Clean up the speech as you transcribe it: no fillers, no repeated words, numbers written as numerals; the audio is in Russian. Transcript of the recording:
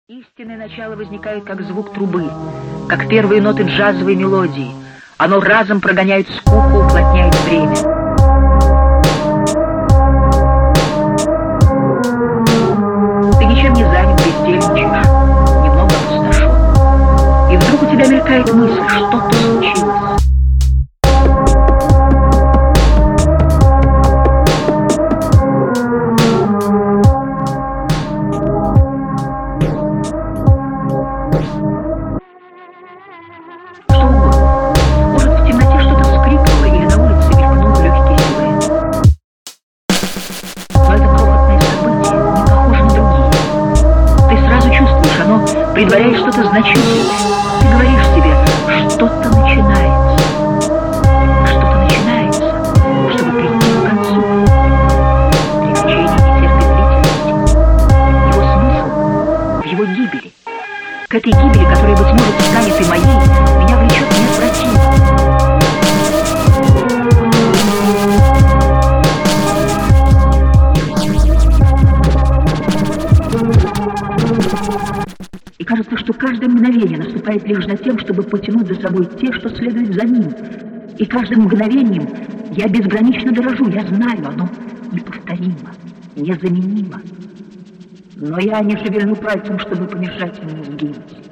Истинное начало возникает как звук трубы, как первые ноты джазовой мелодии. Оно разом прогоняет скуку, уплотняет время. Ты ничем не занят, бездельничаешь, немного опустошен. И вдруг у тебя мелькает мысль, что-то случилось. Предваряет что-то значительное. Ты говоришь себе, что-то начинается. Что-то начинается, чтобы прийти к концу. Приключение не терпит длительности. Его смысл в его гибели. К этой гибели, которая, быть может, станет и моей, меня влечет неотвратимо. И кажется, что каждое мгновение наступает лишь за тем, чтобы потянуть за собой те, что следует за ним. И каждым мгновением я безгранично дорожу, я знаю, оно неповторимо, незаменимо. Но я не шевельну пальцем, чтобы помешать ему сгинуть.